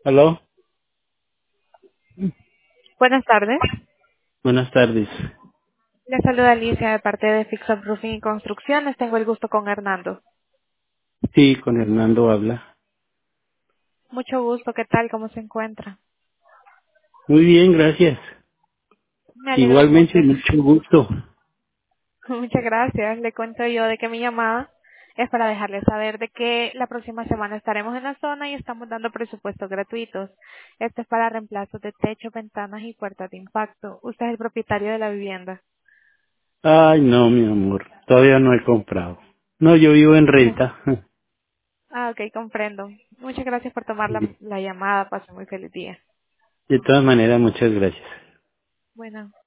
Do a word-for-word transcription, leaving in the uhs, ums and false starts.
Aló, Buenas tardes. buenas tardes. Le saluda Alicia de parte de Fix Up Roofing y Construcciones. Tengo el gusto con Hernando. Sí, con Hernando habla. Mucho gusto. ¿Qué tal? ¿Cómo se encuentra? Muy bien, gracias. Me alegro Igualmente, mucho. mucho gusto. Muchas gracias. Le cuento yo de que mi llamada es para dejarle saber de que la próxima semana estaremos en la zona y estamos dando presupuestos gratuitos. Este es para reemplazos de techo, ventanas y puertas de impacto. Usted es el propietario de la vivienda. Ay, no, mi amor, todavía no he comprado. No, yo vivo en renta. Ah, ok, comprendo. Muchas gracias por tomar la, De la llamada. Pase muy feliz día. todas maneras, muchas gracias. Bueno.